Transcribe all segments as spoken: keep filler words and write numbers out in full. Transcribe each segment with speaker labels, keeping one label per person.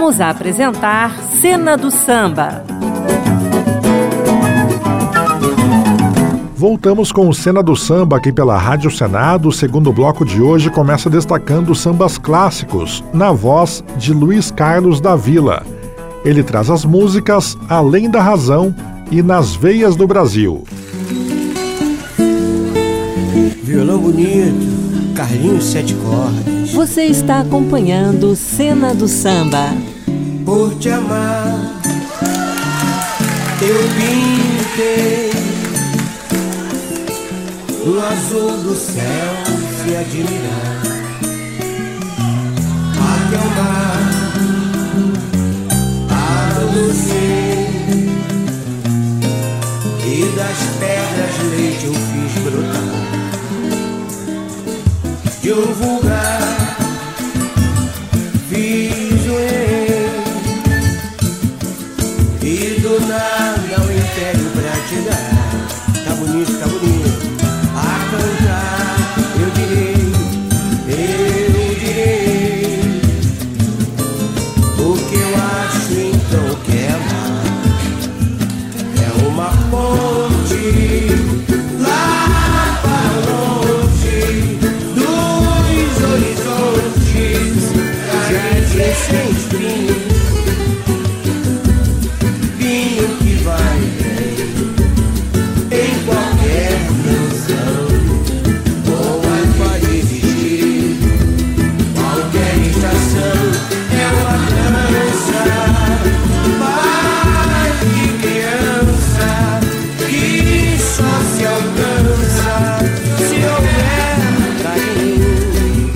Speaker 1: Voltamos a apresentar Cena do Samba.
Speaker 2: Voltamos com o Cena do Samba aqui pela Rádio Senado. O segundo bloco de hoje começa destacando sambas clássicos, na voz de Luiz Carlos da Vila. Ele traz as músicas Além da Razão e Nas Veias do Brasil.
Speaker 3: Violão bonito, Carlinhos Sete Cordas.
Speaker 1: Você está acompanhando Cena do Samba.
Speaker 3: Por te amar, eu pintei no azul do céu se admirar. Até o mar, a lucer, e das pedras leite eu fiz brotar. De um vulgar fiz o erro, e do nada o império pra te dar. Tá bonito, tá bonito. A cantar eu direi, eu direi o que eu acho então que é amar. É uma ponte lá para longe dos horizontes, jardim sem espinhos, vinho que vai bem em qualquer canção. Boa pode existir qualquer estação. É uma dança paz de criança que só se alcança se houver carinho.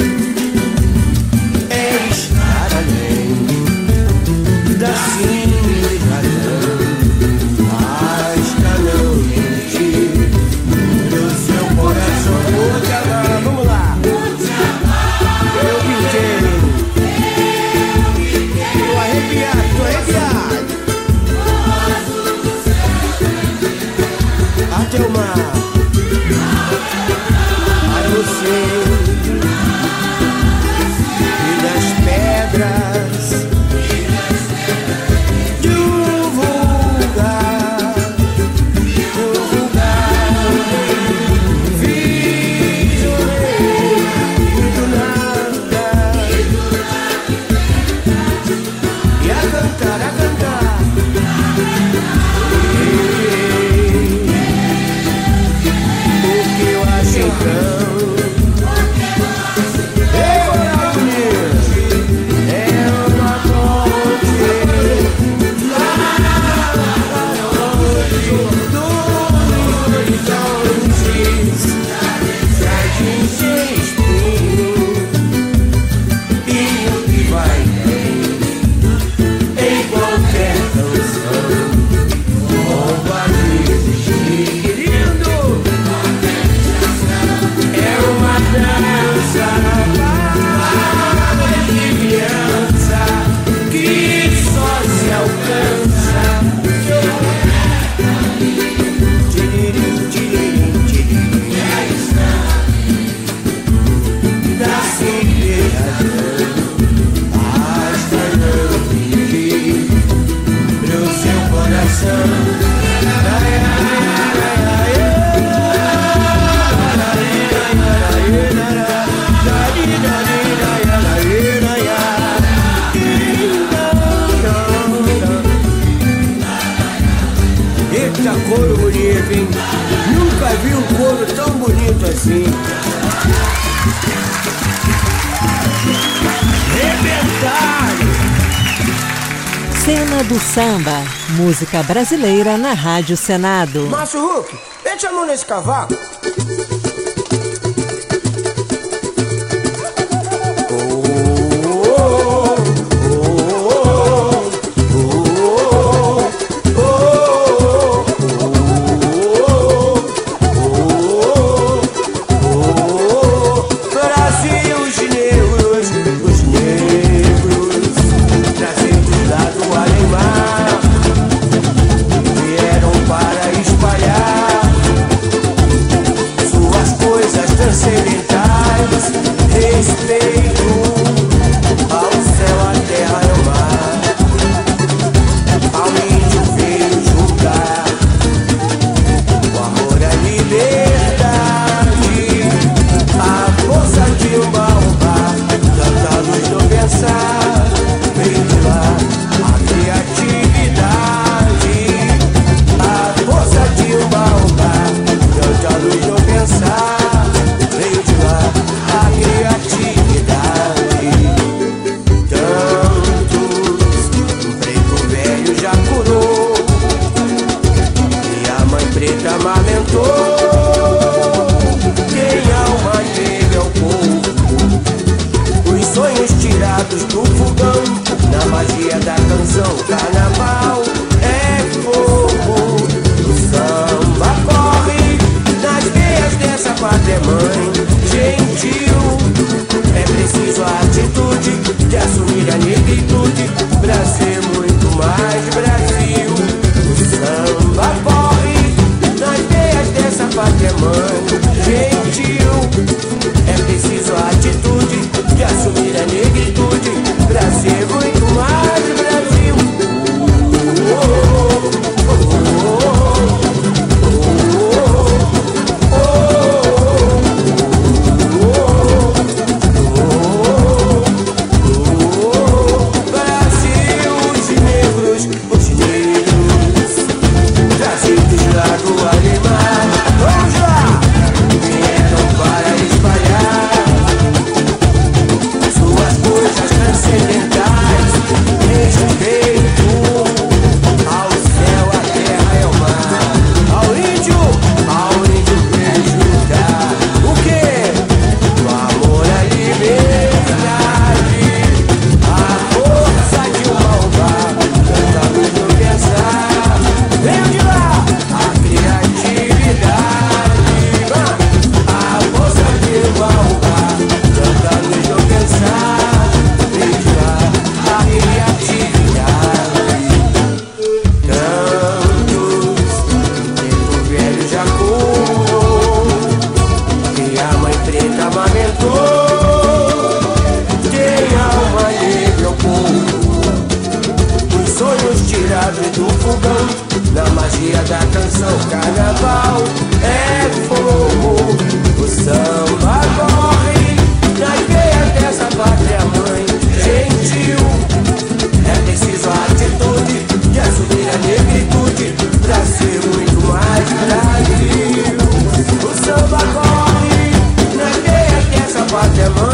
Speaker 3: É estar além da simples razão, basta não mentir no seu coração. Vou te amar, vamos lá. Eu pintei, tô arrepiado, tô arrepiado. Até o mar, a você, e das pedras de um vulgar, um vulgar fiz o rei do nada, e a cantar, a cantar o que eu acho então. Ei, olha bonito, é uma ponte lá para longe dos horizontes, jardim sem espinho, vinho que vai bem em qualquer canção. Roupa de existir, querido, é uma dança para de criança que só se alcança. Tiririm, tiririm, tiririm, da simples razão, basta não fingir pro seu coração. Eita couro bonito, hein? Nunca vi um couro tão bonito assim. Rebentaram!
Speaker 1: Cena do Samba, música brasileira na Rádio Senado.
Speaker 3: Márcio Huck, mete a mão nesse cavaco. Brasil, os negros, os negros, trazidos lá do além-mar, vieram para espalhar suas coisas transcendentais. Respeito ao céu, à terra e ao mar.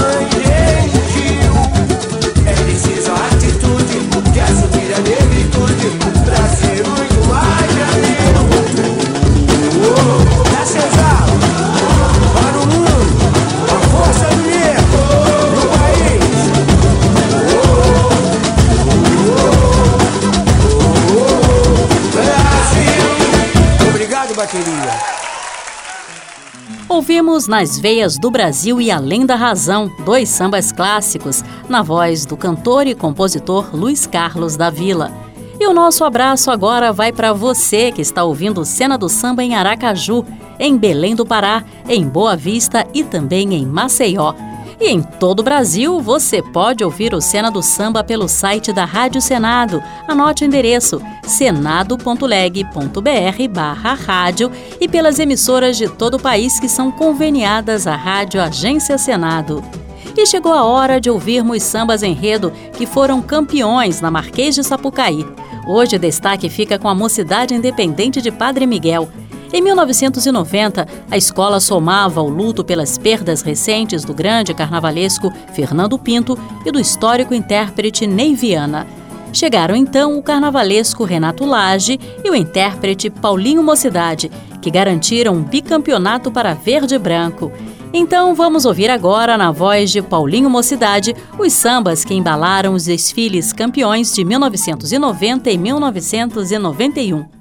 Speaker 3: mãe gentil. É preciso atitude, que assumir a negritude pra ser muito mais amigo. Da Cesar, para o mundo, a força do negro no país. Brasil. Obrigado, bateria.
Speaker 4: Ouvimos Nas Veias do Brasil e Além da Razão, dois sambas clássicos, na voz do cantor e compositor Luiz Carlos da Vila. E o nosso abraço agora vai para você que está ouvindo Cena do Samba em Aracaju, em Belém do Pará, em Boa Vista e também em Maceió. E em todo o Brasil, você pode ouvir o Cena do Samba pelo site da Rádio Senado. Anote o endereço senado ponto leg ponto br barra rádio e pelas emissoras de todo o país que são conveniadas à Rádio Agência Senado. E chegou a hora de ouvirmos sambas enredo que foram campeões na Marquês de Sapucaí. Hoje o destaque fica com a Mocidade Independente de Padre Miguel. Em mil novecentos e noventa, a escola somava o luto pelas perdas recentes do grande carnavalesco Fernando Pinto e do histórico intérprete Ney Viana. Chegaram então o carnavalesco Renato Lage e o intérprete Paulinho Mocidade, que garantiram um bicampeonato para Verde e Branco. Então vamos ouvir agora, na voz de Paulinho Mocidade, os sambas que embalaram os desfiles campeões de mil novecentos e noventa e mil novecentos e noventa e um.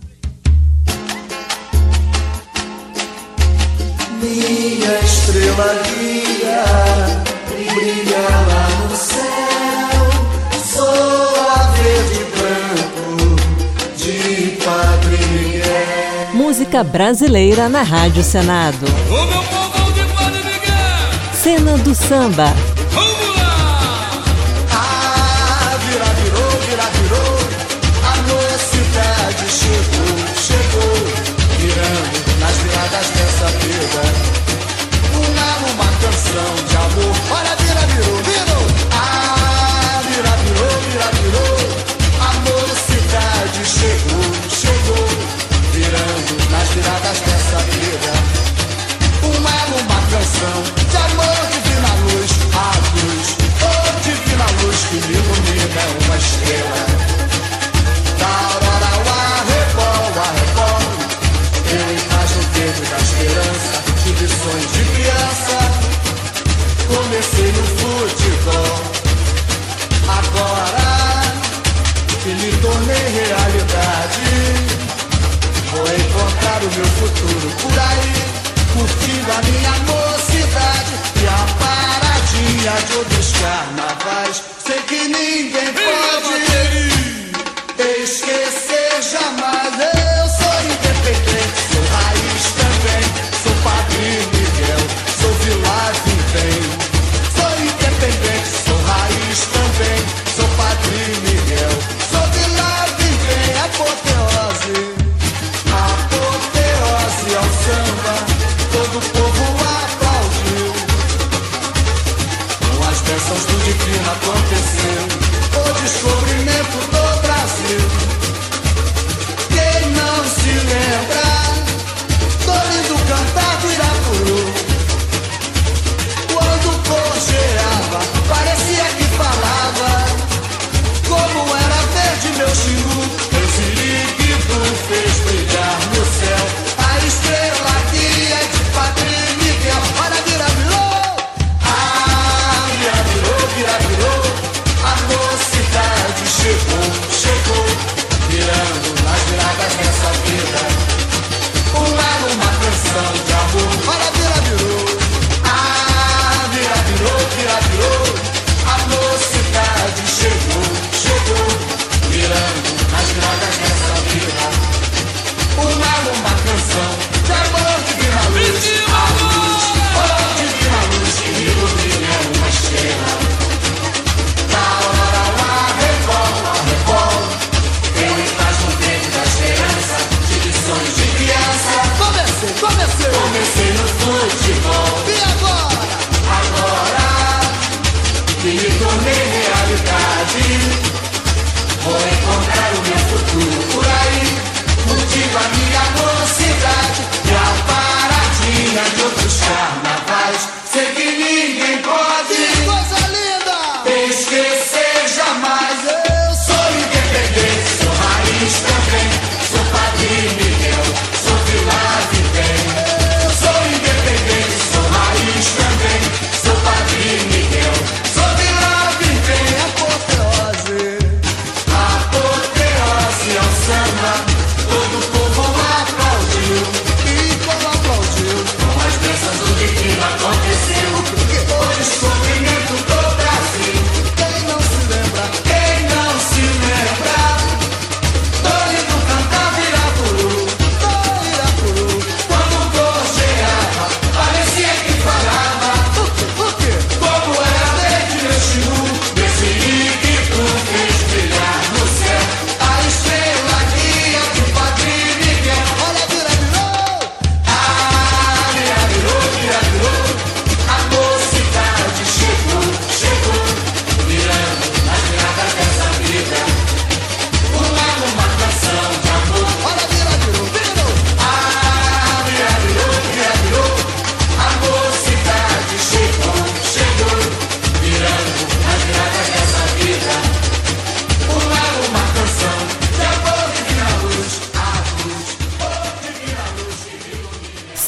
Speaker 5: Minha estrela guia, brilha lá no céu. Sou a verde e branco de Padre Miguel.
Speaker 1: Música brasileira na Rádio Senado.
Speaker 6: O meu povo de Padre Miguel.
Speaker 1: Cena do Samba.
Speaker 6: Vamos lá!
Speaker 5: Ah, vira, virou, vira, virou. A mocidade chegou, chegou, virando nas viradas dessa vida. Uma, uma canção de amor. Olha, vira, virou, virou. Ah, vira, virou, vira, virou. A mocidade chegou, chegou, virando nas viradas dessa vida. Uma, uma canção de amor, divina luz, a luz, oh, divina luz que me ilumina uma estrela. Da aurora ao arrebol, arrebol, eu em paz no peito da esperança, tive sonhos de criança, comecei no futebol. Agora que me tornei realidade, vou encontrar o meu futuro por aí, curtindo a minha mocidade e a paradinha de outros carnavais. Sei que ninguém pode esquecer jamais. Eu sou independente, sou raiz também, sou Padre Miguel, sou Vila Vivem. Sou independente, sou raiz também, sou Padre Miguel, sou Vila Vivem. Apoteose, apoteose ao samba, todo o povo aplaudiu. Com as bênçãos do divino aconteceu o descobrimento do Brasil. Quem não se lembra do lindo cantar do Irapuru, quando cocheava, parecia que falava como era verde meu xingu. Meu siriquito fez brilhar no céu a estrela guia de Padre Miguel. Olha, vira, virou, ah, vira, virou, vira, virou. A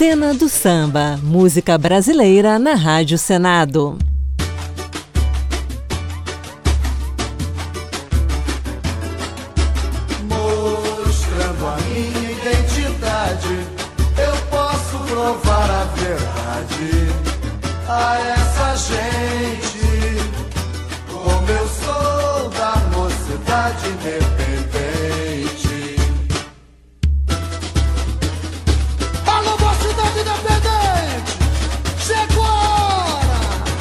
Speaker 1: Cena do Samba, música brasileira na Rádio Senado.
Speaker 5: Mostrando a minha identidade, eu posso provar a verdade a essa gente. Como eu sou da mocidade independente. Alô, mocidade independente! Chegou a hora!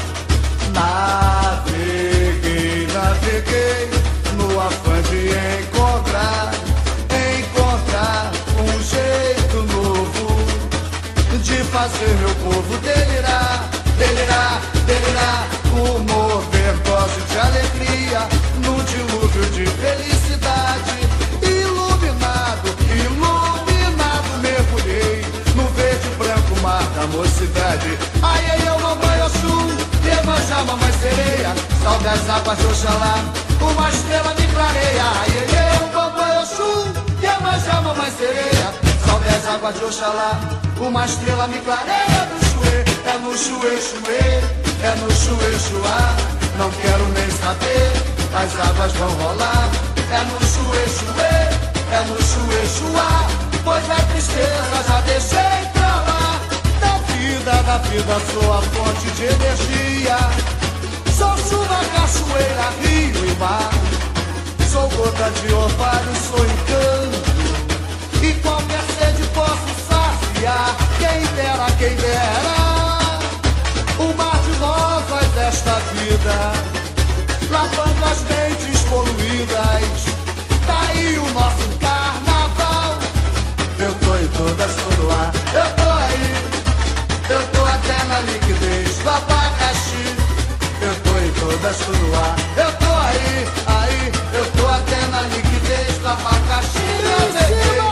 Speaker 5: Naveguei, naveguei no afã de encontrar, encontrar um jeito novo de fazer meu povo delirar, delirar, delirar, comover dose de alegria num dilúvio de felicidade. Iluminado, iluminado, mergulhei no verde branco mar da mocidade. Ai, ai, eu, mamãe, Oxum, Iemanjá, mamãe sereia, salve as águas de Oxalá, uma estrela me clareia. Ai, ai, eu, mamãe, Oxum, Iemanjá, mamãe sereia, salve as águas de Oxalá, uma estrela me clareia. No chuê, é no chuê, chuê, é no chuê, chuá, não quero nem saber, as águas vão rolar. É no chuê, chuê, é no chuê, chuá, pois a tristeza já deixei pra lá. Da vida, da vida sou a fonte de energia, sou chuva, cachoeira, rio e mar, sou gota de orvalho, sou encanto, e qualquer sede posso saciar. Quem dera, quem dera, o mar de rosas desta vida, lavando as mentes poluídas. Daí o nosso carnaval. Eu tô em todas, tô no ar, eu tô aí, eu tô até na liquidez do abacaxi. Eu tô em todas, tô no ar, eu tô aí, aí, eu tô até na liquidez do abacaxi. Naveguei,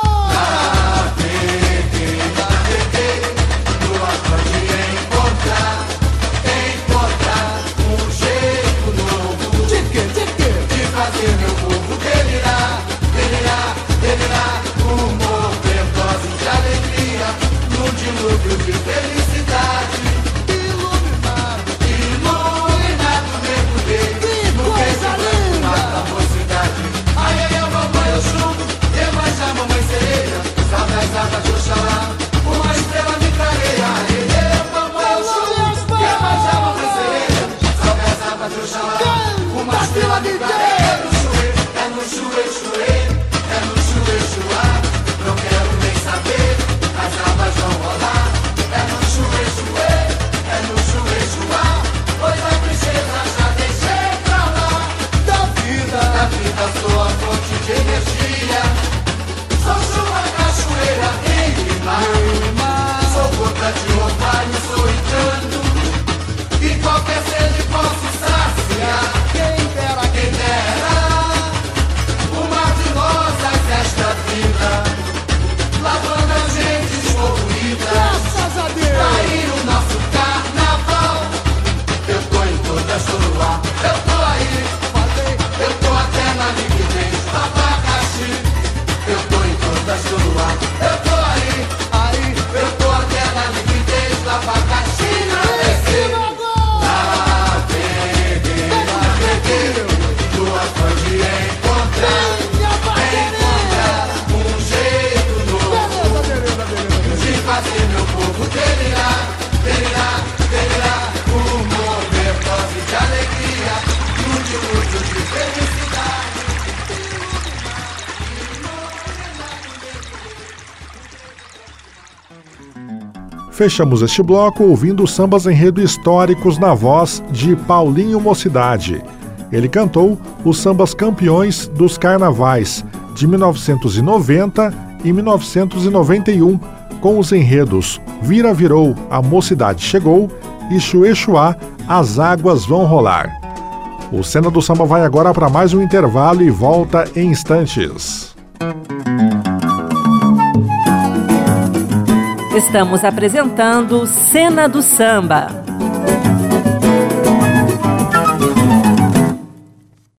Speaker 5: naveguei, naveguei no afã de encontrar, encontrar um jeito novo de quê, de quê? De fazer meu povo delirar, delirar, delirar, comover dose de alegria num dilúvio de felicidade. Iluminado, iluminado, mergulhei no verde branco mar da mocidade. Ai, ai, ai, mamãe, eu chuvo, Iemanjá, mamãe sereia, salve as águas de Oxalá, uma estrela me clareia. Ai, ai, ai, mamãe, eu chuvo, Iemanjá, mamãe sereia, salve as águas de Oxalá, uma estrela me clareia. É no chuê, é no chuê, chuê, é no chuê, chuá, não quero nem saber, as águas vão rolar. É no chuê, chuê, é no chuê, chuá, pois a princesa já deixei pra lá. Da vida, da vida sou a fonte de energia, sou chuva, cachoeira, rio e mar, sou gota de orvalho, sou encanto, e qualquer sede posso saciar. Quem dera, quem dera, o mar de rosas desta vida, lavando as gentes poluídas. Graças a Deus. Daí o nosso carnaval. Eu tô em todas, tô no ar, eu tô aí, eu tô até na liquidez do abacaxi. Eu tô em todas, tô no ar, eu tô aí, aí, eu tô até na liquidez do abacaxi. Naveguei, naveguei, naveguei no afã de encontrar, encontrar um jeito novo de fazer meu povo delirar, delirar, delirar, comover dose de alegria num dilúvio de felicidade.
Speaker 2: Fechamos este bloco ouvindo sambas enredo históricos na voz de Paulinho Mocidade. Ele cantou os sambas campeões dos carnavais de mil novecentos e noventa e mil novecentos e noventa e um, com os enredos Vira Virou, A Mocidade Chegou e Chuê Chuá, As Águas Vão Rolar. O Cena do Samba vai agora para mais um intervalo e volta em instantes.
Speaker 1: Estamos apresentando Cena do Samba.